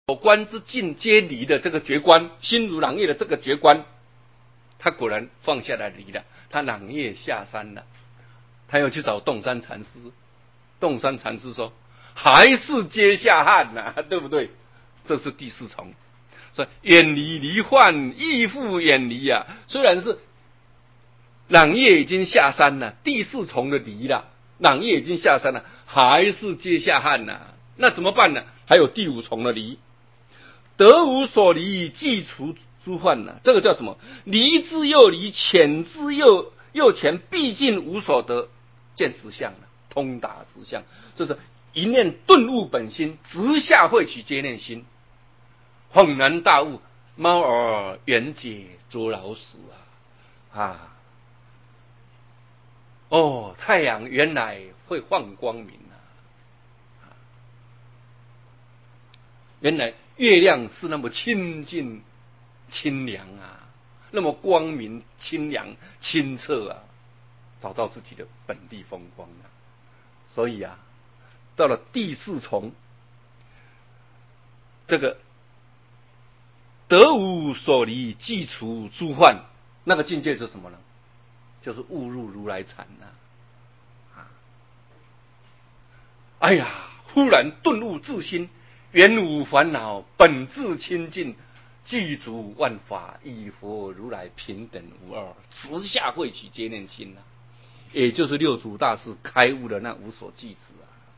所观之境皆离的这个觉观，心如朗月的这个觉观，他果然放下来离了，他朗月下山了，他又去找洞山禅师。洞山禅师说还是皆下汉呐，对不对？这是第四重，所以远离离患亦复远离啊。虽然是朗月已经下山了，第四重的离了，朗月已经下山了，还是皆下汉呐。那怎么办呢？还有第五重的离，得无所离，即除诸患呐。这个叫什么？离之又离，浅之又浅，毕竟无所得，见实相了。通达实相，就是一念顿悟本心，直下慧取皆念心，恍然大悟，猫儿缘解捉老鼠哦，太阳原来会放光明原来月亮是那么清净清凉那么光明清凉清澈找到自己的本地风光所以到了第四重，这个得无所离，即除诸患，那个境界是什么呢？就是悟入如来禅哎呀，忽然顿悟自心，原无烦恼，本自清净，具足万法，以佛如来平等无二，直下慧取皆念心也就是六祖大师开悟的那无所具止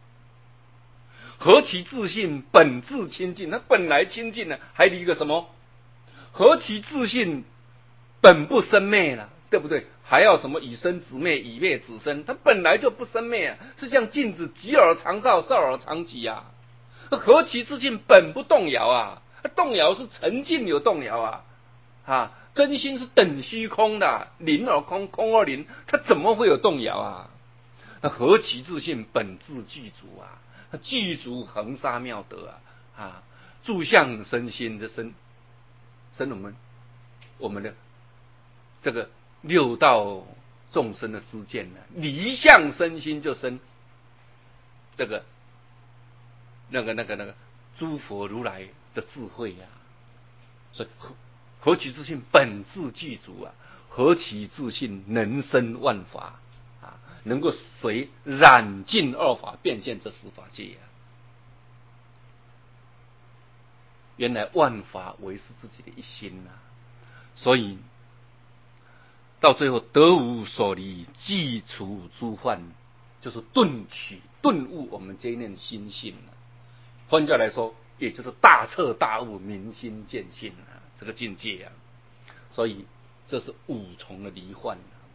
何其自信，本自清净，他本来清净还离个什么？何其自信，本不生灭了，对不对？还要什么以生止灭，以灭止生？他本来就不生灭是像镜子，即而常照，照而常即何其自信，本不动摇动摇是沉静有动摇真心是等虚空的，灵而空，空而灵，它怎么会有动摇那何其自信，本自具足他具足恒沙妙德住相身心的生我们的这个六道众生的知见离相身心就生这个那个诸佛如来的智慧所以何其自信，本自具足何其自信，能生万法能够随染尽二法，变现这十法界原来万法唯是自己的一心所以到最后得无所离，即除诸患，就是顿悟我们这一念心性换句话来说，也就是大彻大悟，明心见性这个境界所以这是五重的离患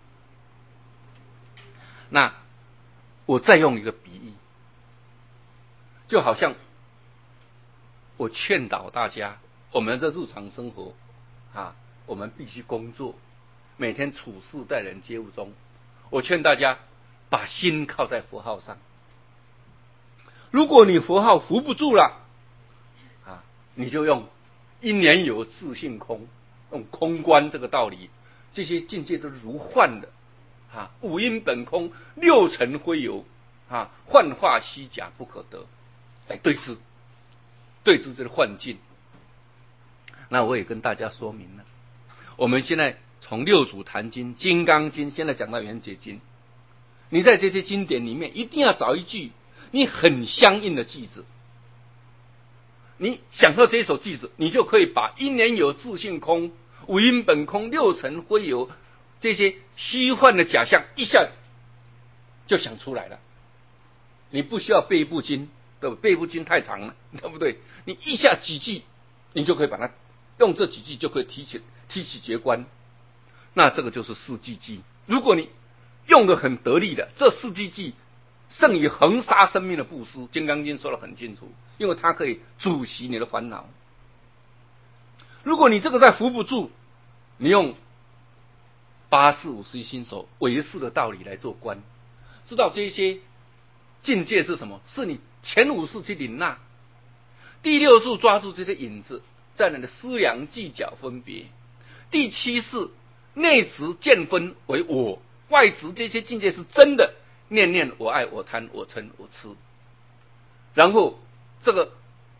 那我再用一个比喻，就好像我劝导大家，我们在日常生活我们必须工作，每天处事待人接物中，我劝大家把心靠在佛号上。如果你佛号扶不住了你就用因缘有自性空，用空观这个道理，这些境界都是如幻的五阴本空，六尘灰游幻化虚假不可得，来对治这个幻境。那我也跟大家说明了，我们现在从六祖坛经、金刚经，现在讲到圆觉经，你在这些经典里面一定要找一句你很相应的句子，你想到这首句子，你就可以把因缘有自性空，五阴本空，六尘灰游这些虚幻的假象一下就想出来了。你不需要背一部经，对不对？背一部经太长了，对不对？你一下几句，你就可以把它用这几句就可以提起觉观。那这个就是四句偈。如果你用得很得力的，这四句偈胜于恒沙生命的布施。金刚经说得很清楚，因为它可以阻息你的烦恼。如果你这个再扶不住，你用八事五识一心所唯识的道理来做观，知道这些境界是什么？是你前五识去领纳，第六识抓住这些影子，在你的思量计较分别，第七识内执见分为我，外执这些境界是真的，念念我爱我贪我嗔我痴。然后这个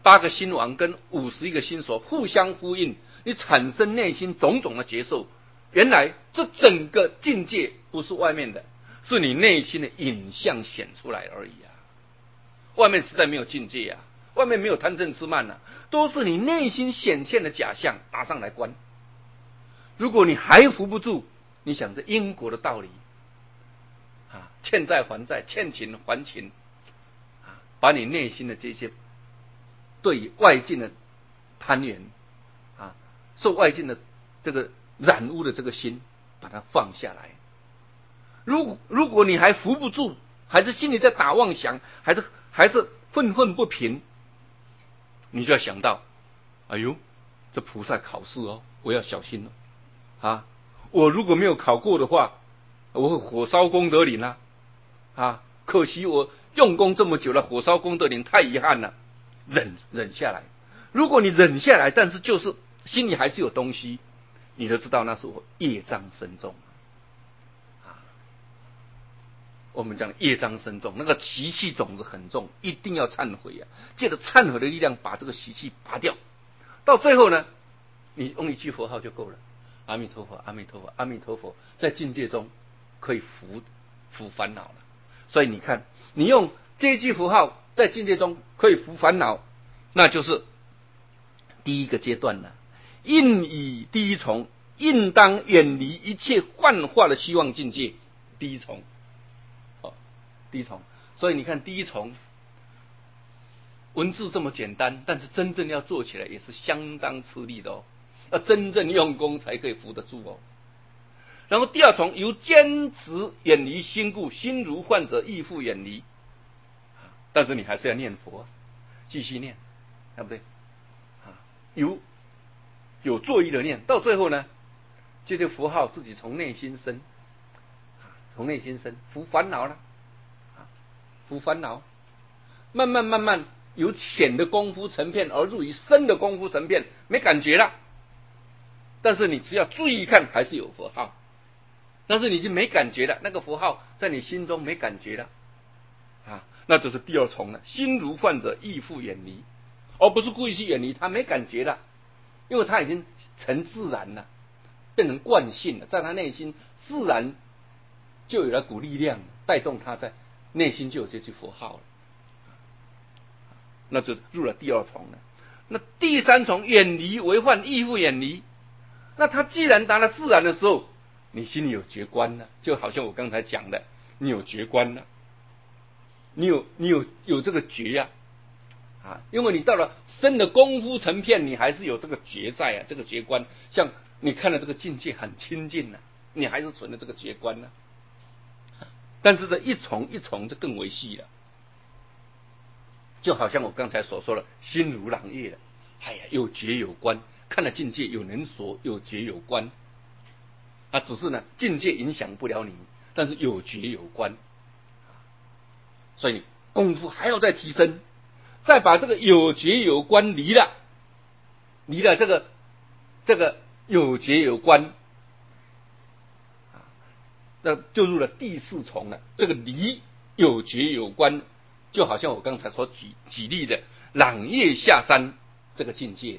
8个心王跟51个心所互相呼应，你产生内心种种的觉受。原来这整个境界不是外面的，是你内心的影像显出来而已啊！外面实在没有境界啊，外面没有贪嗔痴慢啊，都是你内心显现的假象，拿上来观。如果你还扶不住，你想这因果的道理啊，欠债还债，欠情还情啊，把你内心的这些对外境的攀缘啊，受外境的这个染污的这个心，把它放下来。如果你还扶不住，还是心里在打妄想，还是愤愤不平，你就要想到，哎呦，这菩萨考试哦，我要小心了啊！我如果没有考过的话，我会火烧功德林啊！可惜我用功这么久了，火烧功德林太遗憾了，忍下来。如果你忍下来，但是就是心里还是有东西，你就知道那是我业障深重啊。我们讲业障深重，那个习气种子很重，一定要忏悔啊！借着忏悔的力量，把这个习气拔掉。到最后呢，你用一句佛号就够了。阿弥陀佛，阿弥陀佛，阿弥陀佛，在境界中可以伏烦恼了。所以你看，你用这一句符号在境界中可以伏烦恼，那就是第一个阶段了。应以第一重，应当远离一切幻化的希望境界。第一重，第一重。所以你看，第一重文字这么简单，但是真正要做起来也是相当吃力的哦。要真正用功才可以扶得住哦。然后第二重，由坚持远离心故，心如幻者，亦复远离。但是你还是要念佛，继续念，对不对？有作意的念，到最后呢，这些符号自己从内心生，伏烦恼了，伏烦恼，慢慢由浅的功夫成片，而入于深的功夫成片，没感觉了。但是你只要注意看，还是有符号，但是你已经没感觉了，那个符号在你心中没感觉了啊，那就是第二重了。心如幻者，亦复远离，而不是故意去远离它，没感觉了，因为它已经成自然了，变成惯性了，在他内心自然就有了股力量带动他，在内心就有这句符号了，那就入了第二重了。那第三重，远离为患，亦复远离。那他既然达了自然的时候，你心里有觉观了，就好像我刚才讲的，你有觉观了，你有这个觉呀啊，因为你到了深的功夫成片，你还是有这个觉在啊，这个觉观。像你看了这个境界很清净了，你还是存了这个觉观呢。但是这一重一重就更为细了，就好像我刚才所说的，心如朗月了，哎呀，有觉有观。看了境界有能所，有觉有观，只是呢境界影响不了你，但是有觉有观，所以功夫还要再提升，再把这个有觉有观离了这个有觉有观，那就入了第四重了。这个离有觉有观，就好像我刚才所举例的朗月下山这个境界。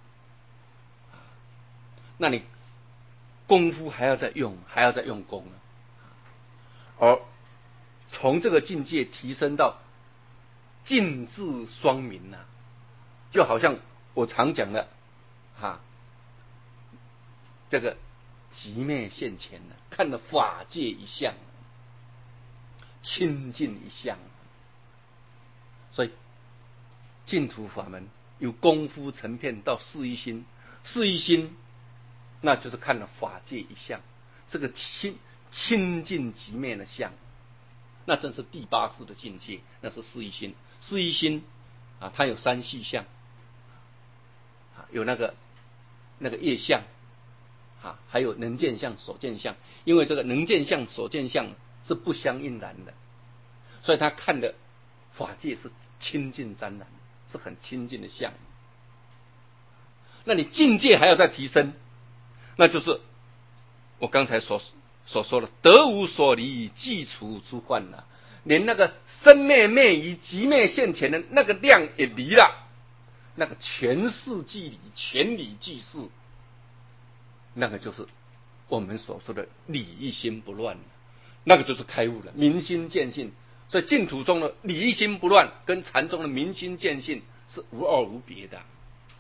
那你功夫还要再用功了，而从这个境界提升到尽智双明啊，就好像我常讲的这个极灭现前了，看了法界一相，清净一相。所以净土法门由功夫成片到四一心，那就是看了法界一相，这个清净极灭的相，那正是第八识的境界，那是四一心。四一心它有三细相有那个业相还有能见相、所见相。因为这个能见相、所见相是不相应然的，所以他看的法界是清净湛然，是很清净的相。那你境界还要再提升，那就是我刚才所说的得无所离，即除诸幻连那个生灭灭于极灭现前的那个量也离了， 那个全事即理，全理即事，那个就是我们所说的理一心不乱，那个就是开悟了，明心见性。所以净土中的理一心不乱，跟禅宗的明心见性是无二无别的。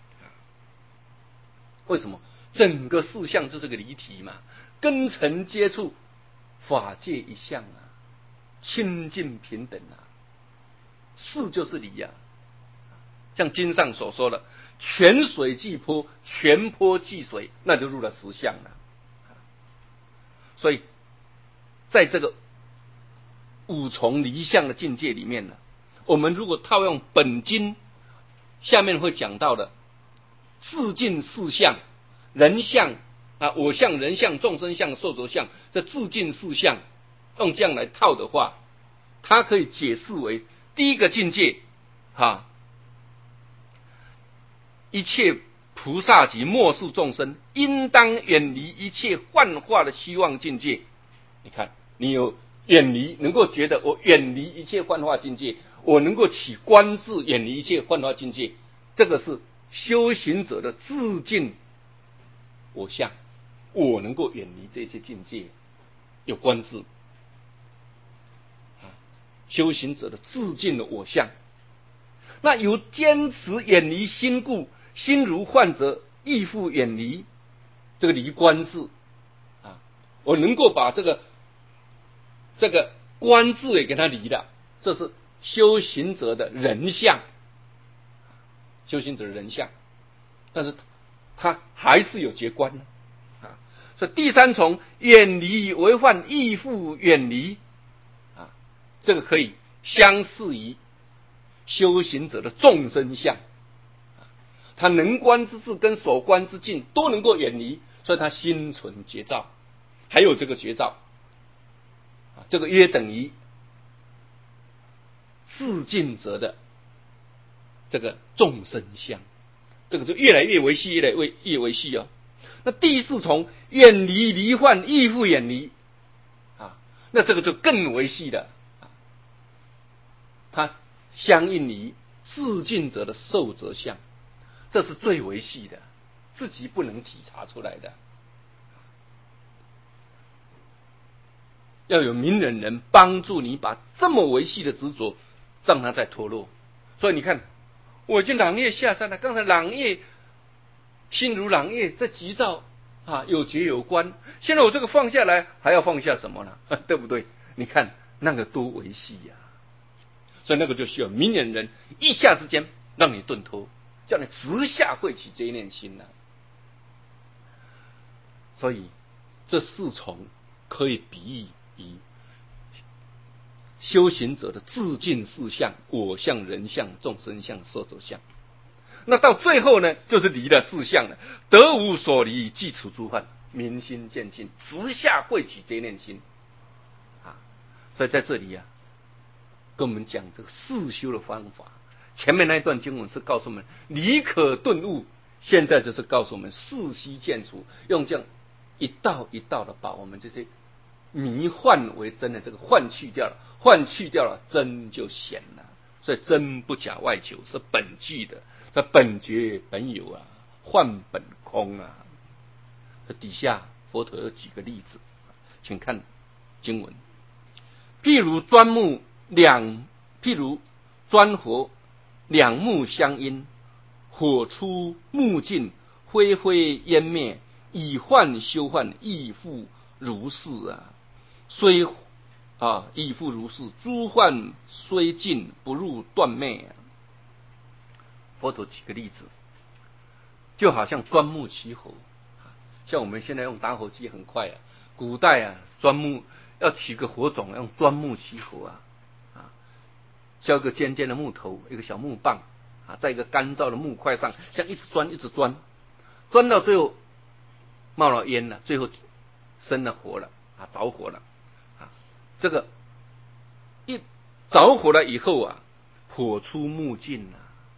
为什么？整个事项就是个离体嘛，根尘接触，法界一相啊，清净平等啊，事就是理啊。像经上所说的，泉水即波，泉波即水，那就入了实相了。所以，在这个五重离相的境界里面呢，我们如果套用本经下面会讲到的自尽四相、人相啊、我相、人相、众生相、寿者相，这自尽四相，用这样来套的话，它可以解释为第一个境界一切菩萨及末世众生应当远离一切幻化的虚妄境界。你看，你有远离，能够觉得我远离一切幻化境界，我能够起观智远离一切幻化境界，这个是修行者的自尽我相，我能够远离这些境界，有观智修行者的自尽的我相。那由坚持远离心故，心如幻则，亦复远离这个离观智我能够把这个观智也给他离了，这是修行者的人相，修行者的人相，但是他还是有觉观所以第三重远离为患，亦复远离这个可以相似于修行者的众生相，他能观之智跟所观之境都能够远离，所以他心存觉照，还有这个觉照这个约等于自尽者的这个众生相，这个就越来越维系，越来越维系那第四重远离离患，亦复远离那这个就更维系了它相应于自尽者的寿者相，这是最维系的，自己不能体察出来的，要有明眼人帮助你把这么维系的执着让它再脱落。所以你看，我已经朗月下山了，刚才朗月心如朗月，这急躁有觉有观，现在我这个放下来还要放下什么呢？对不对？你看那个多维系呀所以那个就需要明眼人一下之间让你顿脱，叫你直下慧起这一念心所以这四重可以比喻以修行者的自尽四相，我相、人相、众生相、寿者相。那到最后呢，就是离了四相了，得无所离，即除诸患，明心见性，直下慧起这一念心所以在这里跟我们讲这个四修的方法。前面那一段经文是告诉我们理可顿悟，现在就是告诉我们四悉见除，用这样一道一道的把我们这些迷幻为真的这个幻去掉了，幻去掉了，真就显了。所以真不假外求，是本具的，这本觉本有幻本空这底下佛陀有几个例子，请看经文。譬如砖火两木相因，火出木尽，灰灰烟灭，以幻修幻，亦复如是虽亦复如是，诸幻虽尽，不入断灭佛陀举个例子，就好像钻木取火，像我们现在用打火机很快古代钻木要取个火种，用钻木取火削个尖尖的木头，一个小木棒在一个干燥的木块上，像一直钻一直钻，钻到最后冒了烟了，最后生了火了着火了这个一着火了以后火出木尽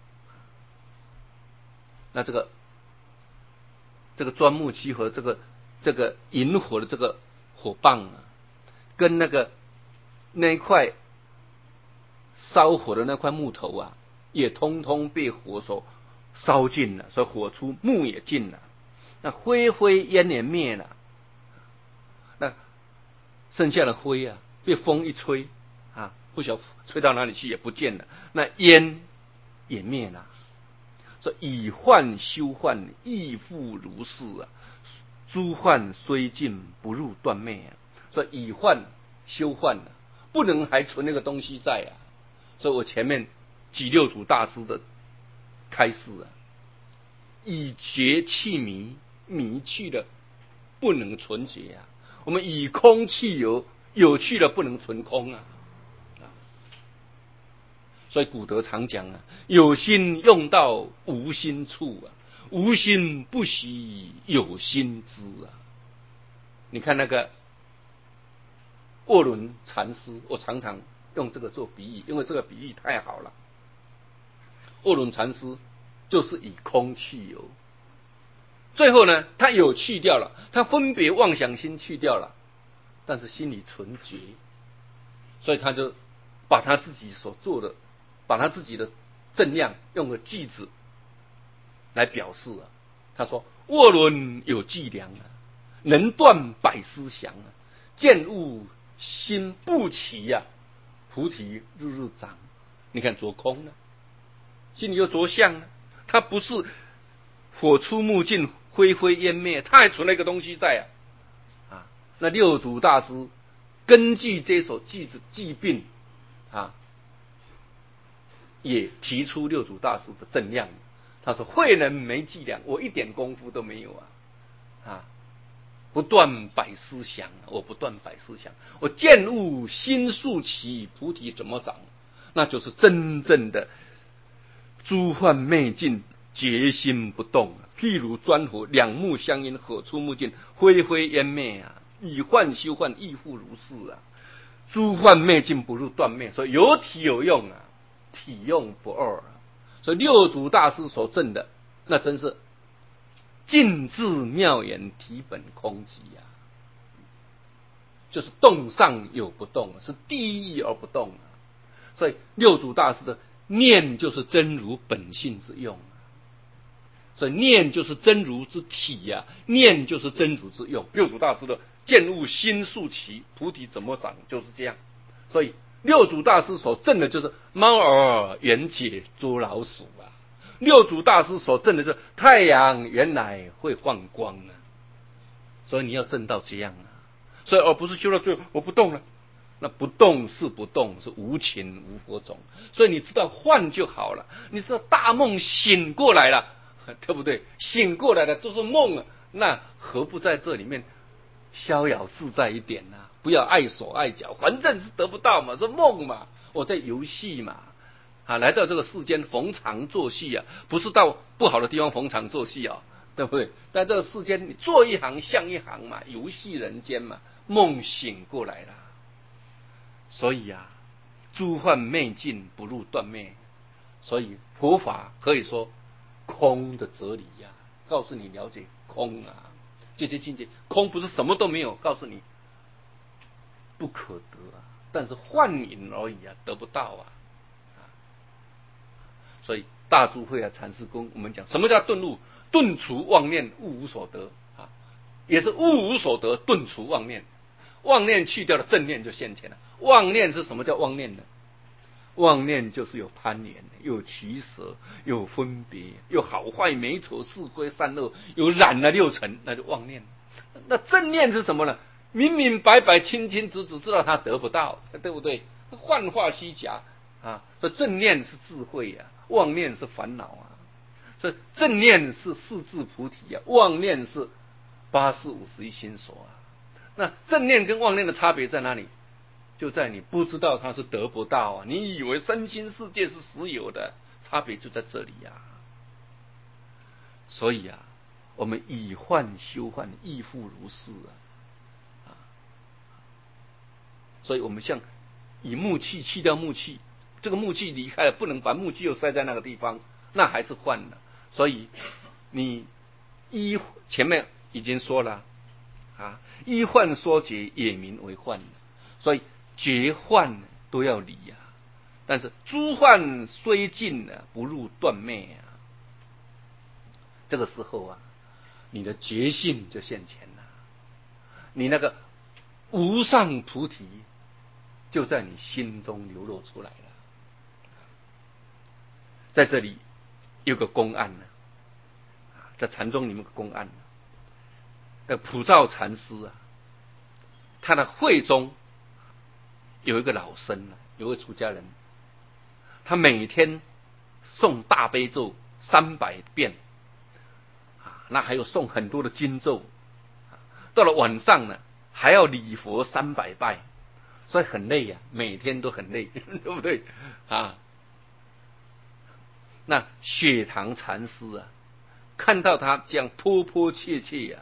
那这个钻木取火这个引火的这个火棒跟那一块烧火的那块木头也通通被火所烧尽了，所以火出，木也尽了，那灰灰烟也灭了，那剩下的灰啊，被风一吹啊，不晓吹到哪里去也不见了，那烟也灭了。说以患修患，亦复如是啊。诸患虽尽，不入断灭啊。说以患修患啊，不能还存那个东西在啊。所以我前面举六祖大师的开示啊，以觉弃迷，迷去了不能存觉啊。我们以空弃有，有去了不能存空啊。所以古德常讲啊，有心用到无心处啊，无心不习有心知啊。你看那个卧轮禅师，我常常用这个做比喻，因为这个比喻太好了。卧轮禅师就是以空去有，最后呢，他有去掉了，他分别妄想心去掉了，但是心里存觉，所以他就把他自己所做的，把他自己的正量用个句子来表示啊。他说：卧轮有计量啊，能断百思想啊，见物心不齐呀，菩提日日长。你看着空呢，心里又着相呢，他不是火出木尽，灰灰烟灭，他还存了一个东西在啊。那六祖大师根据这首句子记病啊，也提出六祖大师的正量。他说：慧能没计量，我一点功夫都没有啊，不断百思想，我不断百思想，我见物心速起，菩提怎么长？那就是真正的诸幻昧尽，决心不动。譬如砖火，两目相因，火出木尽，灰灰烟灭啊。以幻修幻，亦复如是啊。诸幻昧尽，不入断灭。所以有体有用啊，体用不二啊。所以六祖大师所证的，那真是尽智妙言，体本空寂啊。就是动上有不动，是地义而不动啊。所以六祖大师的念就是真如本性之用，所以念就是真如之体啊，念就是真如之用。六祖大师的见物心速起，菩提怎么长，就是这样。所以六祖大师所证的就是猫儿缘解捉老鼠啊，六祖大师所证的就是太阳原来会放光啊。所以你要证到这样啊，所以而不是修到最后我不动了。那不动是不动，是无情无佛种。所以你知道幻就好了，你知道大梦醒过来了，对不对？醒过来的都是梦啊，那何不在这里面逍遥自在一点呢？不要碍手碍脚，反正是得不到嘛，是梦嘛，我在游戏嘛。来到这个世间逢场作戏啊，不是到不好的地方逢场作戏啊，对不对？在这个世间你做一行像一行嘛，游戏人间嘛，梦醒过来了。所以啊，诸幻昧尽，不入断灭。所以佛法可以说空的哲理呀，告诉你了解空啊，这些境界空不是什么都没有，告诉你不可得啊，但是幻影而已啊，得不到啊。所以大智慧啊禅师跟我们讲，什么叫顿悟？顿除妄念，悟无所得啊，也是悟无所得，顿除妄念。妄念去掉了，正念就现前了。妄念是什么叫妄念呢？妄念就是有攀缘，有取舍，有分别，有好坏美丑是非善恶，有染了六尘，那就妄念。那正念是什么呢？明明白白清清楚楚知道他得不到，对不对？幻化虚假啊。所以正念是智慧啊，妄念是烦恼啊。所以正念是四智菩提啊，妄念是八识五十一心所啊。那正念跟妄念的差别在哪里？就在你不知道它是得不到啊，你以为身心世界是实有的，差别就在这里啊。所以啊，我们以幻修幻，亦复如是啊。所以我们像以木器去掉木器，这个木器离开了，不能把木器又塞在那个地方，那还是幻的。所以你前面已经说了啊，依幻说觉也名为幻，所以觉幻都要离啊。但是诸幻虽尽不入断灭啊。 这个时候啊，你的觉性就现前了，你那个无上菩提就在你心中流露出来了。在这里有个公案呢，在禅宗里面有个公案，普照禅师啊，他的会中有一个老僧啊，有位出家人，他每天诵大悲咒300遍，那还有诵很多的经咒，到了晚上呢还要礼佛300拜，所以很累呀，每天都很累，对不对啊？那雪堂禅师啊，看到他这样迫迫切切呀，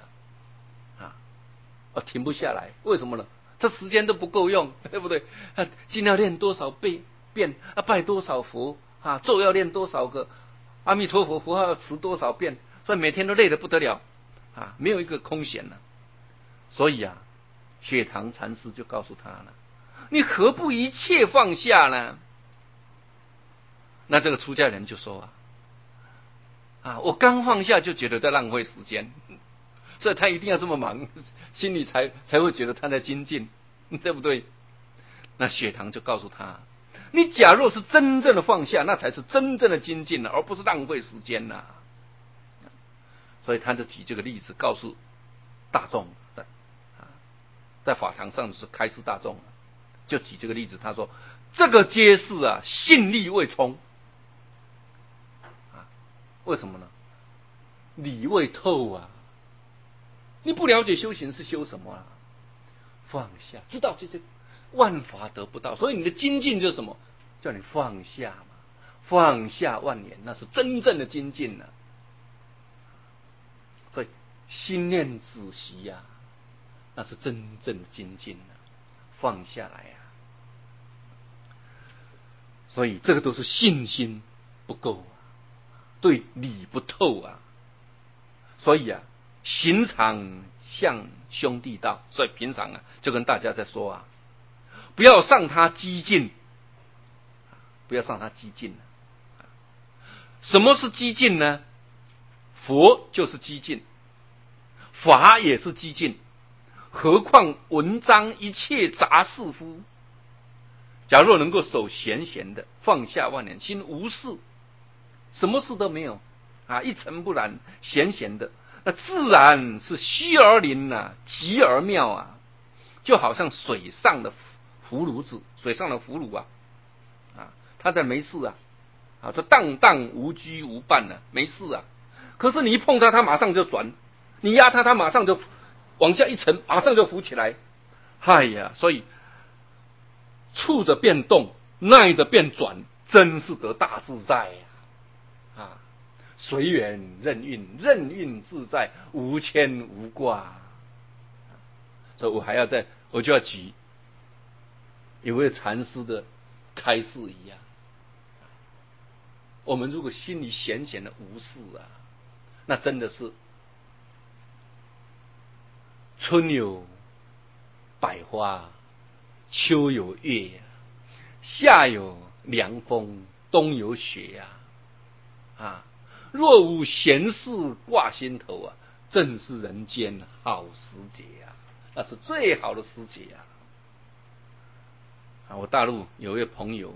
停不下来，为什么呢？这时间都不够用，对不对？经要念多少遍，拜多少佛，咒要念多少个阿弥陀佛符号要持多少遍，所以每天都累得不得了，没有一个空闲了。所以啊，雪堂禅师就告诉他了：你何不一切放下呢？那这个出家人就说我刚放下就觉得在浪费时间，所以他一定要这么忙，心里才会觉得他在精进，对不对？那雪堂就告诉他：你假若是真正的放下，那才是真正的精进了，而不是浪费时间呐。所以他就举这个例子告诉大众，在法堂上是开示大众，就举这个例子，他说：这个皆是信力未充。为什么呢？理未透啊！你不了解修行是修什么放下，知道这些万法得不到，所以你的精进就是什么？叫你放下嘛，放下万年，那是真正的精进了。所以心念止息那是真正的精进了，放下来所以这个都是信心不够对理不透所以行常向兄弟道。所以平常就跟大家在说不要上他激进，不要上他激进什么是激进呢？佛就是激进，法也是激进，何况文章一切杂事乎？假若能够守闲闲的，放下万年，心无事，什么事都没有一尘不染，闲闲的，那自然是虚而灵极而妙就好像水上的浮炉子，水上的浮炉他在没事这荡荡无拘无伴没事可是你一碰它马上就转，你压它马上就往下一沉，马上就浮起来。所以触着变动，耐着变转，真是得大自在随缘任运，任运自在，无牵无挂。所以我就要举有位禅师的开示一样。我们如果心里闲闲的无事那真的是春有百花，秋有月夏有凉风，冬有雪若无闲事挂心头正是人间好时节那是最好的时节我大陆有位朋友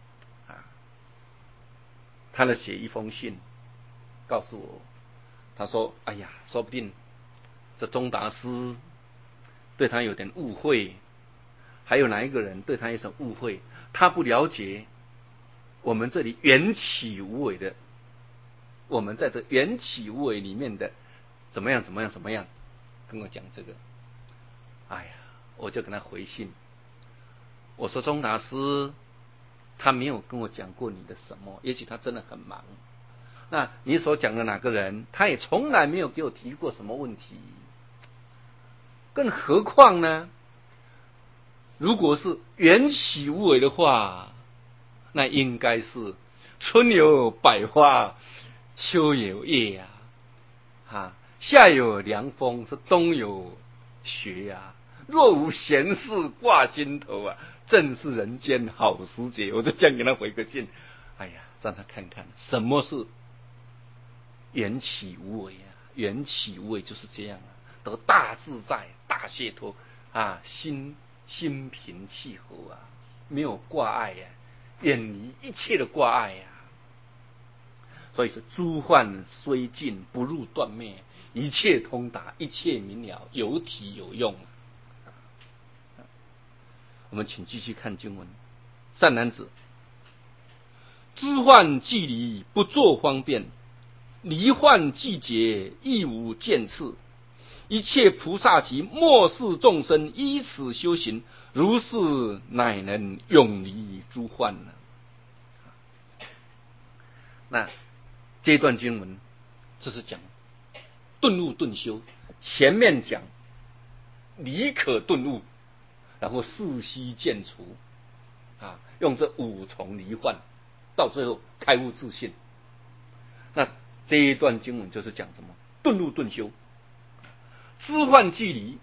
他写一封信告诉我，他说说不定这宗达师对他有点误会，还有哪一个人对他有什么误会，他不了解我们这里缘起无为的，我们在这缘起无为里面的怎么样跟我讲这个。我就跟他回信，我说宗达师他没有跟我讲过你的什么，也许他真的很忙，那你所讲的哪个人他也从来没有给我提过什么问题，更何况呢，如果是缘起无为的话，那应该是春有百花，秋有月夏有凉风，是冬有雪若无闲事挂心头正是人间好时节。我就这样给他回个信，让他看看什么是缘起无为啊，缘起无为就是这样啊，得大自在、大解脱啊，心平气和啊，没有挂碍啊，远离一切的挂碍啊。所以是诸幻虽尽，不入断灭，一切通达，一切明了，有体有用。我们请继续看经文。善男子，知幻即离，不作方便；离幻即解，亦无见次。一切菩萨及末世众生依此修行，如是乃能永离诸幻呢。那这段经文就是讲顿悟顿修，前面讲离可顿悟，然后四悉见除啊，用这五重离幻，到最后开悟自信。那这一段经文就是讲什么？顿悟顿修，知幻即离，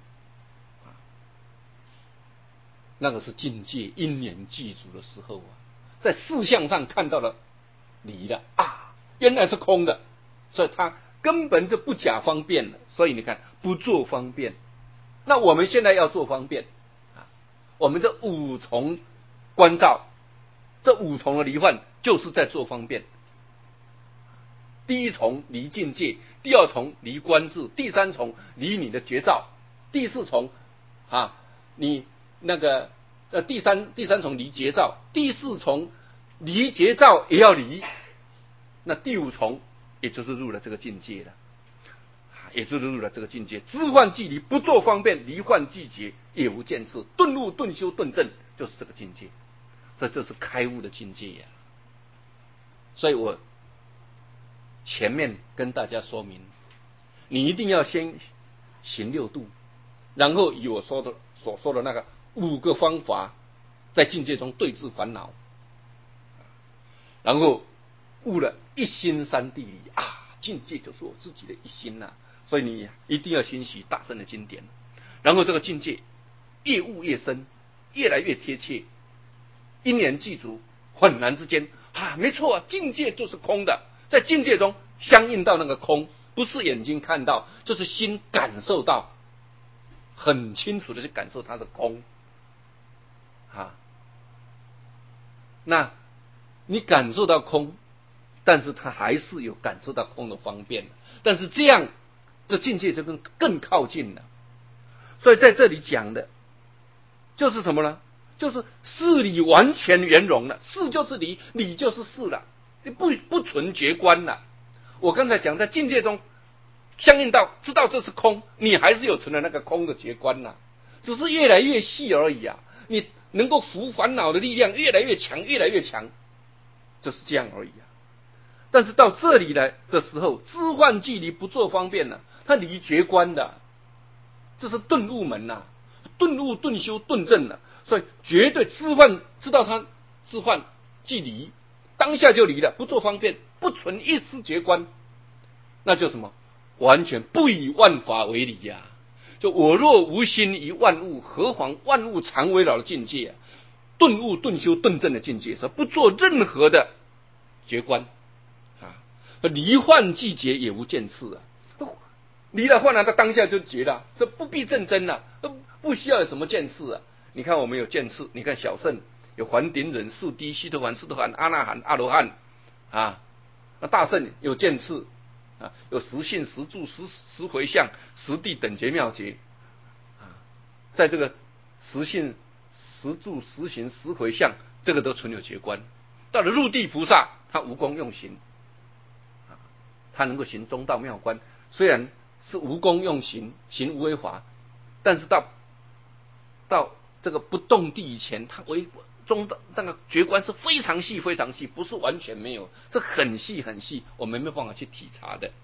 那个是境界因缘具足的时候啊，在事相上看到了离了啊，原来是空的，所以他根本就不假方便了。所以你看，不做方便。那我们现在要做方便啊，我们这五重关照，这五重的离幻就是在做方便。第一重离境界，第二重离观智，第三重离你的觉照，第四重啊，你那个第三重离觉照，第四重离觉照也要离，那第五重也就是入了这个境界了，也就是入了这个境界。知幻即离，不作方便；离幻即觉，也无见次。顿悟顿修顿证，就是这个境界。所以这是开悟的境界呀。所以我前面跟大家说明，你一定要先行六度，然后以我所说的那个5个方法，在境界中对治烦恼，然后悟了一心三谛理啊，境界就是我自己的一心呐。所以你一定要欣喜大乘的经典，然后这个境界越悟越深，越来越贴切，因缘具足，恍然之间啊，没错啊，境界就是空的，在境界中相应到那个空，不是眼睛看到，就是心感受到，很清楚的去感受它是空啊。那你感受到空，但是它还是有感受到空的方便，但是这样这境界就更靠近了。所以在这里讲的就是什么呢？就是事理完全圆融了，事就是理，理就是事了，你不存觉观了。我刚才讲在境界中相应到知道这是空，你还是有存了那个空的觉观呐，只是越来越细而已啊。你能够伏烦恼的力量越来越强，越来越强，就是这样而已啊。但是到这里来的时候，知幻即离，不作方便了，他离觉观的，这是顿悟门呐，顿悟顿修顿证了。所以绝对知幻，知道他知幻即离，当下就离了，不做方便，不存一丝觉观，那就什么？完全不以万法为理呀、就我若无心于万物，何妨万物常围绕的境界啊，顿悟顿修顿证的境界，说不做任何的觉观啊，离幻即觉，也无见次啊。离了幻了，他当下就觉了，这不必证真了，不需要有什么见次啊。你看我们有见次，你看小圣有还顶忍、四谛、须陀洹、斯陀含、阿那含、阿罗汉啊，那大圣有见次啊，有实性、实住、实回向、实地等觉妙觉啊，在这个实性、实住、实行、实回向，这个都存有觉观。到了入地菩萨，他无功用行啊，他能够行中道妙观，虽然是无功用行，行无为法，但是到这个不动地以前，他为中的那个觉观是非常细非常细，不是完全没有，这很细很细，我们没有办法去体察的。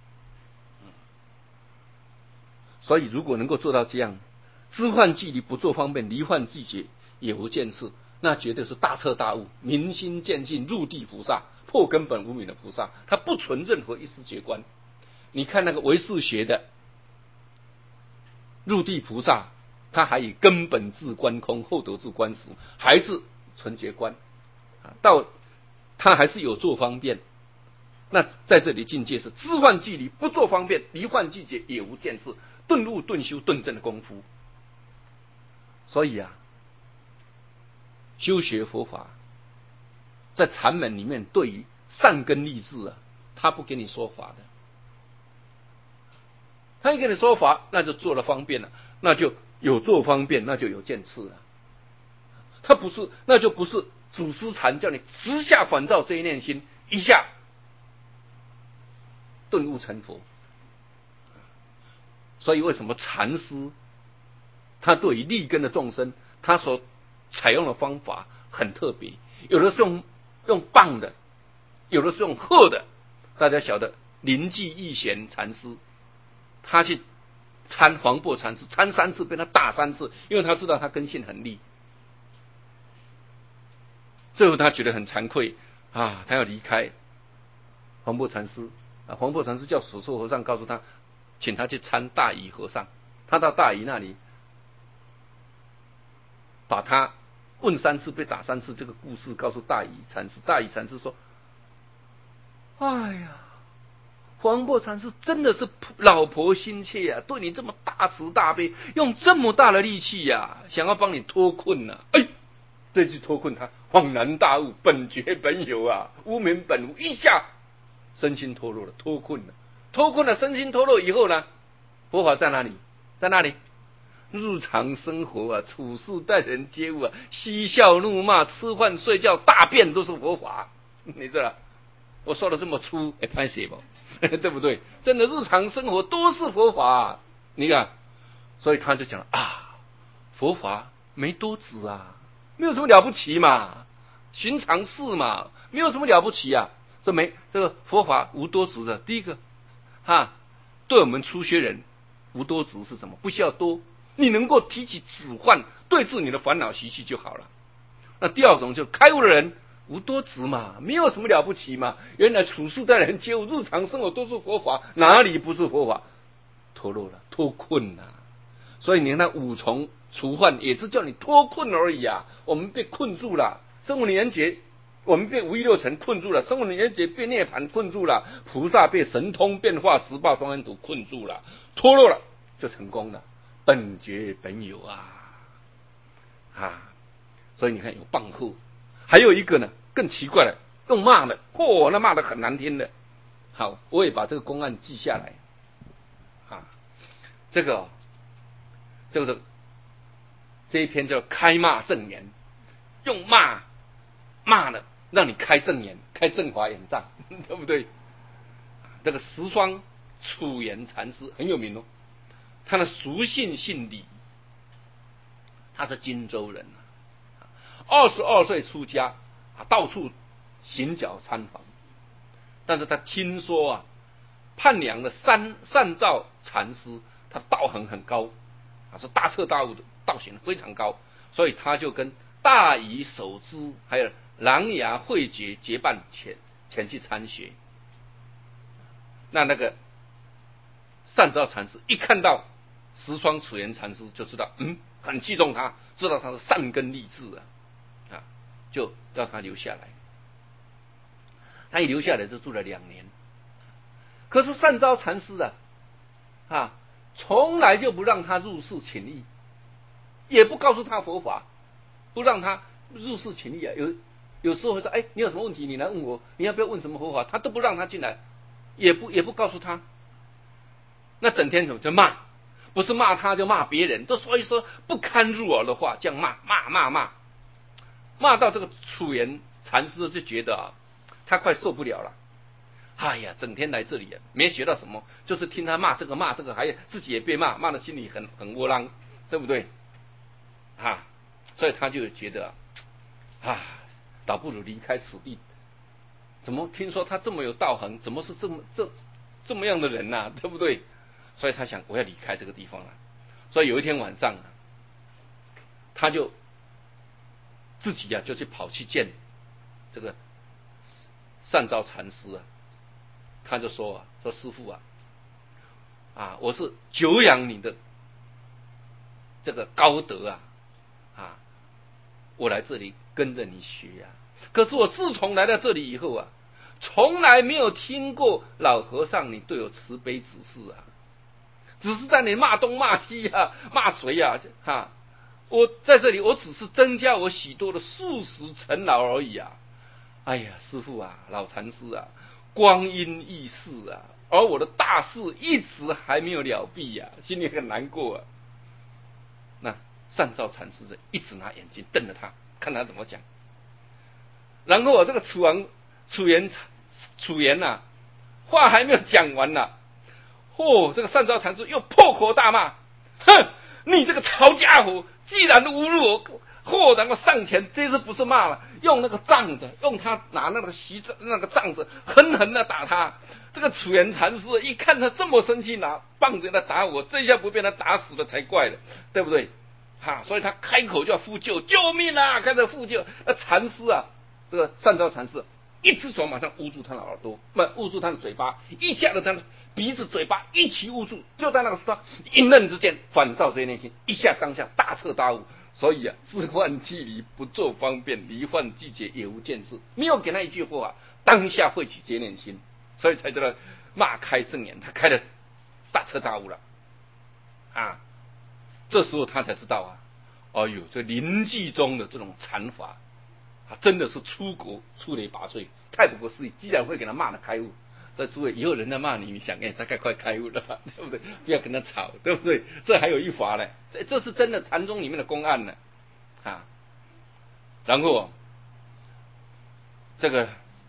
所以如果能够做到这样，知幻即离，不做方便；离幻即觉，也无见次，那绝对是大彻大悟，明心见性，入地菩萨，破根本无明的菩萨，他不存任何一丝觉观。你看那个唯识学的入地菩萨，他还以根本自观空，后得自观实，还是纯觉观啊，到他还是有做方便那在这里境界是知幻即离，不作方便，离幻即解，也无见识，顿悟顿修顿证的功夫。所以啊，修学佛法，在禅门里面对于善根利智啊，他不给你说法的。他一给你说法，那就做了方便了，那就有做方便，那就有见次了。他不是，那就不是祖师禅叫你直下反照这一念心，一下顿悟成佛。所以为什么禅师他对于立根的众生，他所采用的方法很特别，有的是用棒的，有的是用喝的。大家晓得临济义贤禅师，他去参黄檗禅师，参3次被他打3次，因为他知道他根性很利。最后他觉得很惭愧啊，他要离开黄檗禅师啊。黄檗禅师叫守处和尚告诉他，请他去参大乙和尚。他到大乙那里，把他问3次被打3次这个故事告诉大乙禅师。大乙禅师说：“哎呀，黄檗禅师真的是老婆心切啊，对你这么大慈大悲，用这么大的力气呀，想要帮你脱困啊。”哎，这句脱困他恍然大悟，本觉本有啊，无名本无，一下身心脱落了，脱困了。脱困了，身心脱落以后呢，佛法在哪里？在哪里？日常生活啊，处事待人接物啊，嬉笑怒骂，吃饭睡觉大便都是佛法。你知道我说的这么粗，拍谁不？对不对？真的日常生活都是佛法。你看，所以他就讲了啊，佛法没多子啊，没有什么了不起嘛，寻常事嘛，没有什么了不起啊。这个佛法无多子的。第一个对我们初学人无多子是什么？不需要多，你能够提起止幻，对治你的烦恼习气就好了。那第二种就开悟的人无多子嘛，没有什么了不起嘛。原来处事待人接物，日常生活都是佛法，哪里不是佛法？脱落了，脱困了。所以你看那五重除幻也是叫你脱困而已啊。我们被困住了，生无年劫，我们被无欲六尘困住了，生无年劫被涅槃困住了，菩萨被神通变化十报庄严土困住了，脱落了就成功了，本觉本有啊。所以你看有棒喝，还有一个呢更奇怪了，用骂的，那骂的很难听的。好，我也把这个公案记下来这一篇叫开骂正言，用骂的让你开正眼，开正法眼障，对不对？这个十双楚言禅师很有名哦，他的俗姓姓李，他是荆州人22岁出家到处行脚参访。但是他听说判凉的善照禅师，他道行很高是大彻大悟的，道行非常高，所以他就跟大乙守之还有琅琊慧觉结伴前去参学。那个善照禅师一看到十双楚言禅师，就知道很器重他，知道他是善根利智就要他留下来。他一留下来就住了2年。可是善照禅师从来就不让他入室请益，也不告诉他佛法，不让他入室请益有时候会说，你有什么问题你来问我，你要不要问什么佛法，他都不让他进来，也不告诉他。那整天怎么就骂，不是骂他就骂别人，都说一说不堪入耳的话，这样骂到这个楚言禅师就觉得他快受不了了。哎呀，整天来这里没学到什么，就是听他骂这个，还自己也被骂得心里很窝囊，对不对所以他就觉得倒不如离开此地。怎么听说他这么有道行，怎么是这么样的人对不对？所以他想我要离开这个地方了。所以有一天晚上他就自己就去跑去见这个善照禅师他就说师父我是久仰你的这个高德我来这里跟着你学可是我自从来到这里以后从来没有听过老和尚你对我慈悲指示啊，只是在你骂东骂西啊，骂谁啊？哈，我在这里，我只是增加我许多的素食尘劳而已啊！哎呀，师父啊，老禅师啊，光阴易逝啊，而我的大事一直还没有了毕呀，心里很难过啊。那善照禅师一直拿眼睛瞪着他，看他怎么讲。然后这个楚言呐，话还没有讲完呢，这个善照禅师又破口大骂：“哼，你这个糙家伙，既然侮辱我，然后上前，这次不是骂了，用那个杖子，用他拿那个杖子狠狠的打他。这个楚原禅师一看他这么生气，拿棒子来打我，这下不被他打死了才怪了，对不对？所以他开口就要呼救，救命啊！开始呼救。那禅师啊，这个善照禅师一只手马上捂住他的耳朵，捂住他的嘴巴，一下子他的鼻子、嘴巴一起捂住，就在那个时候，一念之间，反照这内心，一下当下大彻大悟。所以啊，置换即离，不做方便，离换即解，也无见识。没有给他一句话，当下会起结念心，所以才叫他骂开正眼，他开了大彻大悟了啊！这时候他才知道啊，哎呦，这临济中的这种禅法真的是出类拔萃，太不可思议！既然会给他骂的开悟，在诸位以后人家骂你，你想大概快开悟了吧，对不对？不要跟他吵，对不对？这还有一法呢，这是真的禅宗里面的公案呢然后这个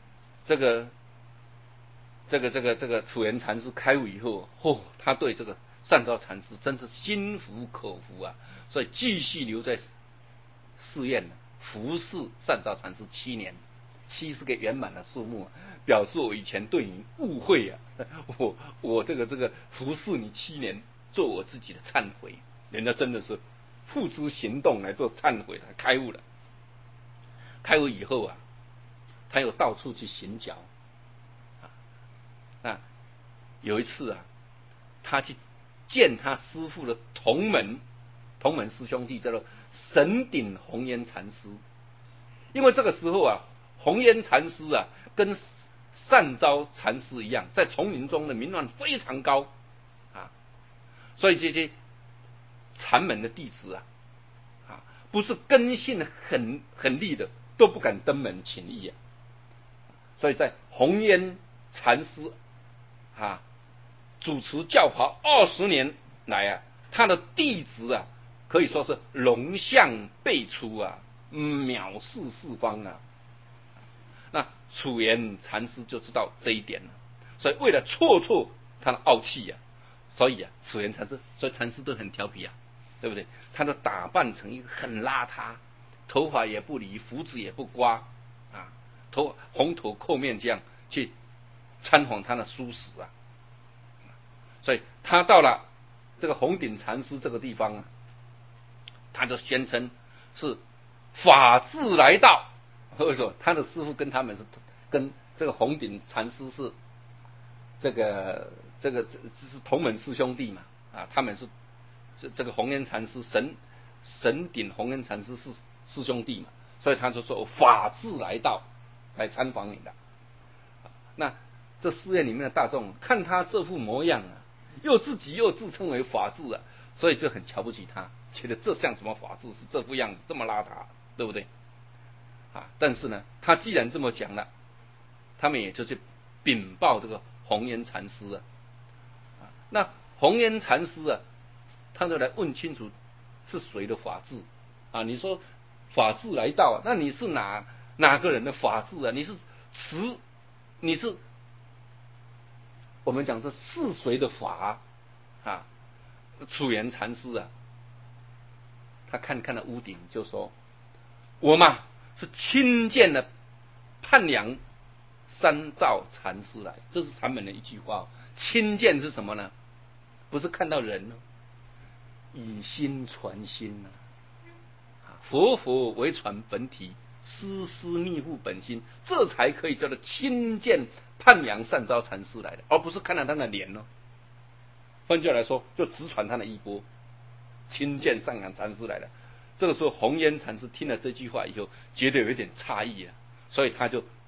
楚原禅师开悟以后，他对这个善照禅师真是心服口服啊，所以继续留在寺院服侍善照禅师7年。7是个圆满的数目，表示我以前对你误会啊，我这个服侍你7年，做我自己的忏悔。人家真的是付诸行动来做忏悔，他开悟了。开悟以后啊，他又到处去行脚那有一次啊，他去见他师父的同门师兄弟，叫做神顶红烟禅师。因为这个时候啊，红烟禅师啊，跟善昭禅师一样，在丛林中的名望非常高所以这些禅门的弟子不是根性很利的，都不敢登门请益所以在红烟禅师主持教法20年来他的弟子可以说是龙象辈出藐视四方那楚原禅师就知道这一点了，所以为了挫他的傲气所以楚原禅师，所以禅师都很调皮对不对？他都打扮成一个很邋遢，头发也不理，胡子也不刮红头垢面这样去参访他的殊死所以他到了这个红顶禅师这个地方他就宣称是法治来到。为什么？他的师父跟他们是跟这个红顶禅师是这是同门师兄弟嘛他们是这个红烟禅师神顶红烟禅师是师兄弟嘛，所以他就说法治来到，来参访你的。那这寺院里面的大众看他这副模样又自自称为法治所以就很瞧不起他，觉得这像什么法治，是这副样子，这么邋遢，对不对但是呢，他既然这么讲了，他们也就去禀报这个红烟禅师那红烟禅师他就来问清楚是谁的法治你说法治来到那你是哪个人的法治你是我们讲这是谁的法楚原禅师他看了屋顶就说：“我嘛是亲见了判良三照禅师来。”这是禅门的一句话亲见是什么呢？不是看到人以心传心佛为传本体，丝密护本心，这才可以叫做亲见判良善照禅师来的，而不是看到他的脸换句话来说，就直传他的衣钵，亲见善良禅师来的。这个时候红烟禅师听了这句话以后，觉得有一点诧异所以他就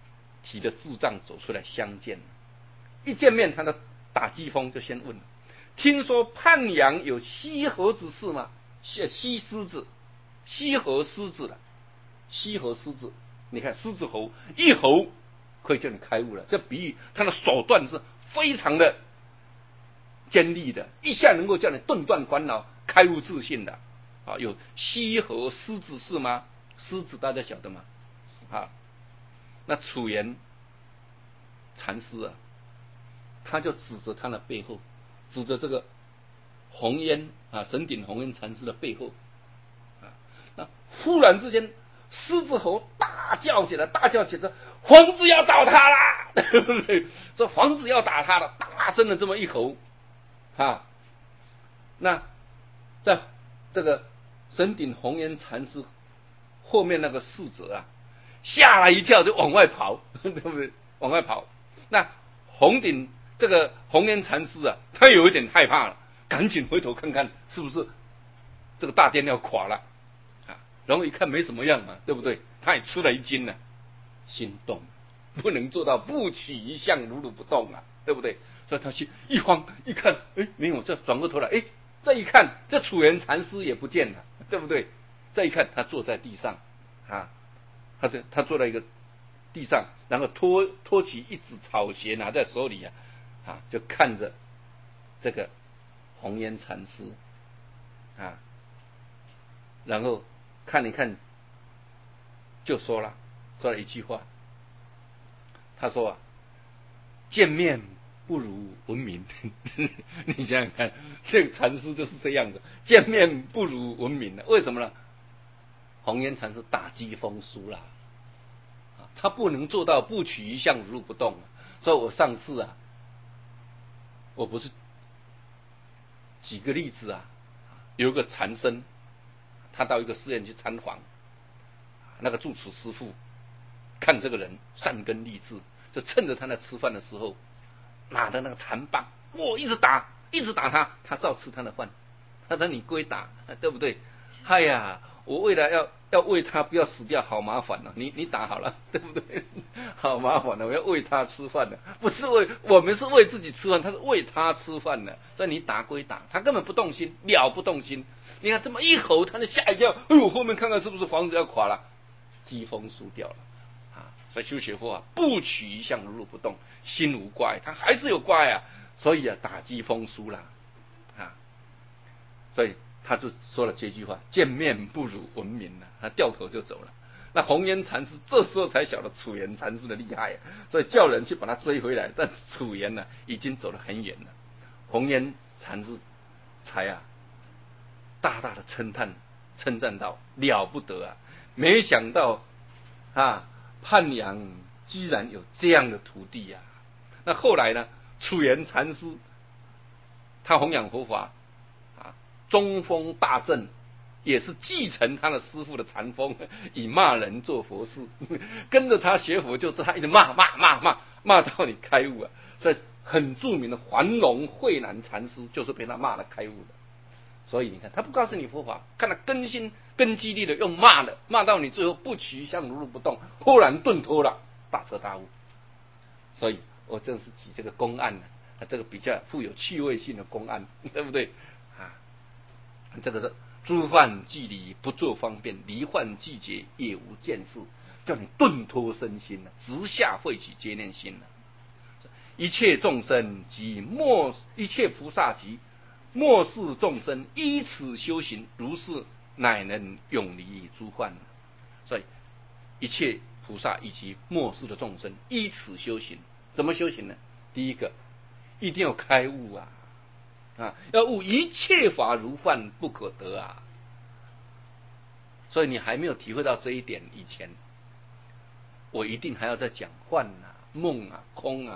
提着智障走出来相见。一见面，他的打击风就先问：听说泮阳有西河之事吗？西狮子，西河狮子了，西河狮子，你看狮子吼一吼可以叫你开悟了。这比喻他的手段是非常的尖利的，一下能够叫你顿断烦恼、开悟自信的。啊，有西河狮子是吗？狮子大家晓得吗？啊，那楚原禅师啊，他就指着他的背后，指着这个红烟啊，神顶红烟禅师的背后啊，那忽然之间，狮子吼大叫起来，皇子要倒塌啦，对不对？这皇子要打他了，大声的这么一吼啊，那在这个神顶红烟禅师后面那个侍者啊，吓了一跳，就往外跑，对不对？往外跑。那这个红烟禅师啊，他有一点害怕了，赶紧回头看看是不是这个大殿要垮了啊？然后一看没什么样嘛，对不对？他也吃了一惊了，心动，不能做到不取一相，如如不动啊，对不对？所以他去一慌一看，哎，没有，这转过头来，哎，这一看，这楚原禅师也不见了，对不对？再一看，他坐在地上啊，他坐在一个地上，然后托起一只草鞋拿在手里啊，就看着这个红烟禅师啊，然后看一看，就说了一句话，他说啊，见面不如闻名。你想想看，这个禅师就是这样的，见面不如闻名的。为什么呢？红烟禅师打击风疏了，他不能做到不取一相，如如不动。所以我上次啊，我不是举个例子啊，有一个禅僧，他到一个寺院去参访，那个住持师父看这个人善根立志，就趁着他在吃饭的时候，拿着那个禅棒，一直打他，他照吃他的饭。他说你归打，对不对？哎呀，我为了要喂他不要死掉，好麻烦了。你打好了，对不对？好麻烦了，我要喂他吃饭的，不是我们是为自己吃饭，他是为他吃饭的。所以你打归打，他根本不动心，不动心。你看这么一吼，他就吓一跳，哎呦，后面看看是不是房子要垮了，机锋输掉了啊。所以修学佛啊，不取一相，如如不动，心无挂碍，他还是有挂碍啊。所以啊，打击风疏了啊。所以他就说了这句话：见面不如闻名了。他掉头就走了。那红烟禅师这时候才晓得楚原禅师的厉害，所以叫人去把他追回来。但是楚原呢，已经走得很远了。红烟禅师才大大的称赞道：了不得啊！没想到泮阳居然有这样的徒弟啊！那后来呢，楚原禅师他弘扬佛法中风大振，也是继承他的师父的禅风，以骂人做佛事，跟着他学佛，就是他一直骂到你开悟啊。所以很著名的桓龙慧南禅师就是被他骂了开悟的。所以你看，他不告诉你佛法，看他根基力的用骂的，骂到你最后不取一相，如如不动，忽然顿脱了，大彻大悟。所以我正是举这个公案呢，这个比较富有趣味性的公案，对不对啊？这个是诸犯距离不做方便，离患季节也无见识，叫你顿脱身心了，直下慧取接念心了。一切众生及一切菩萨及末世众生依此修行，如是乃能永离诸患。所以一切菩萨以及末世的众生依此修行，怎么修行呢？第一个，一定要开悟啊！要悟一切法如幻不可得啊！所以你还没有体会到这一点以前，我一定还要再讲幻梦空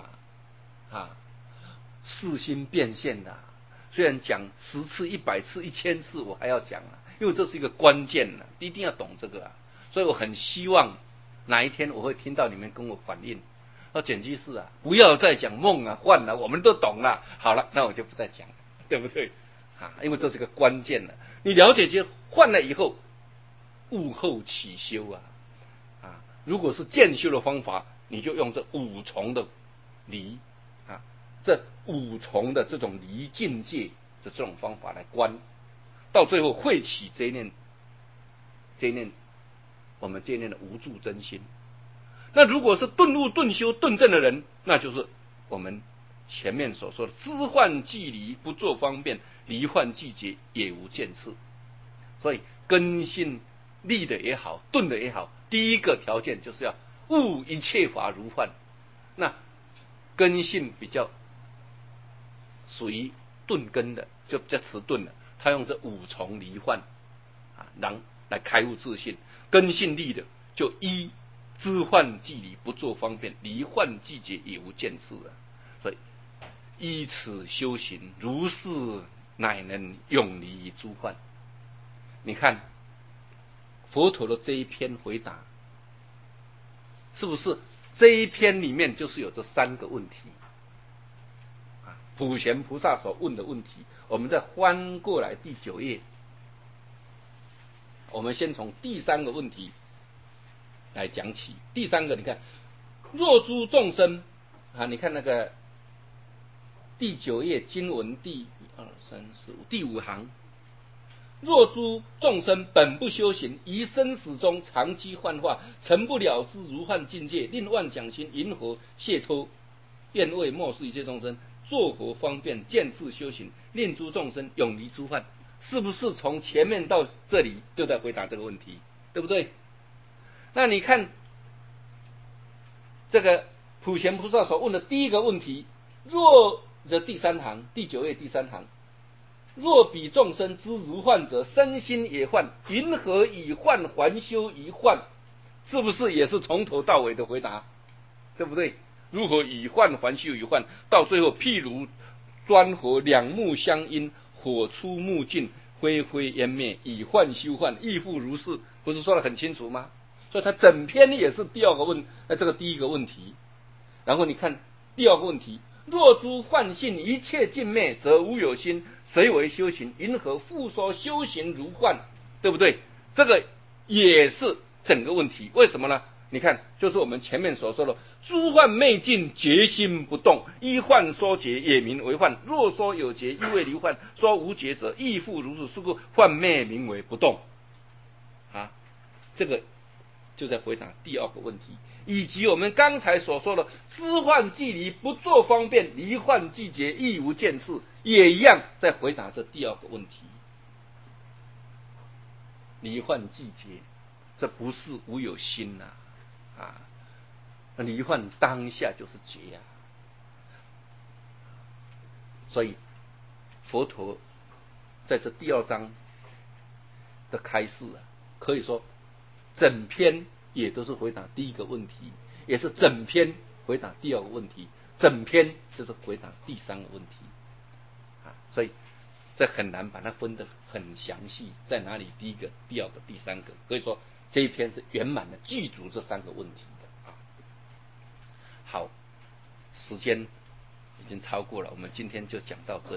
世心变现的。虽然讲10次、100次、1000次，我还要讲因为这是一个关键一定要懂这个所以我很希望哪一天我会听到你们跟我反映，简居士不要再讲梦幻我们都懂了。好了，那我就不再讲了，对不对因为这是个关键你了解这幻了以后，悟后起修如果是渐修的方法， 你就用这五重的离啊，这五重的这种离境界的这种方法来观，到最后会起这一念我们这一念的无住真心。那如果是顿悟、顿修、顿证的人，那就是我们前面所说的知幻即离，不作方便，离幻即结，也无见次。所以根性立的也好，顿的也好，第一个条件就是要悟一切法如幻。那根性比较属于顿根的，就比较迟钝了，他用这五重离幻啊，来开悟自信。根性立的就一知幻即离，不作方便，离幻即结，也无见次了。所以依此修行，如是乃能永离诸幻。你看佛陀的这一篇回答，是不是这一篇里面就是有这三个问题啊？普贤菩萨所问的问题，我们再翻过来第9页，我们先从第3个问题来讲起。第3个，你看，若诸众生啊，你看那个第9页经文第1、2、3、4、5第5行。若诸众生本不修行，于生死中长期幻化，成不了之如幻境界，令妄想心云何解脱？愿为末世一切众生作何方便见次修行，令诸众生永离诸幻？是不是从前面到这里就在回答这个问题，对不对？那你看这个普贤菩萨所问的第一个问题，若的第3行，第9页第3行。若彼众生之如幻者，身心也幻，云何以幻还修于幻？是不是也是从头到尾的回答，对不对？如何以幻还修于幻？到最后，譬如砖火两目相因，火出木尽，灰灰烟灭，以幻修幻，亦复如是。不是说得很清楚吗？所以它整篇也是这个第一个问题。然后你看第2个问题，若诸幻性一切尽灭，则无有心，谁为修行？云何复说修行如幻？对不对？这个也是整个问题。为什么呢？你看，就是我们前面所说的，诸幻昧尽，觉心不动，依幻说觉，也名为幻。若说有觉，亦为离幻；说无觉者，亦复如是。是故幻昧名为不动。啊，这个就在回答第2个问题，以及我们刚才所说的知幻即离，不作方便，离幻即结，亦无见次，也一样在回答这第2个问题。离幻即结，这不是无有心呐啊！离幻当下就是结啊。所以佛陀在这第2章的开示啊，可以说整篇也都是回答第1个问题，也是整篇回答第2个问题，整篇就是回答第3个问题啊。所以这很难把它分得很详细，在哪里第1个、第2个、第3个，可以说这一篇是圆满的记住这3个问题的啊。好，时间已经超过了，我们今天就讲到这里。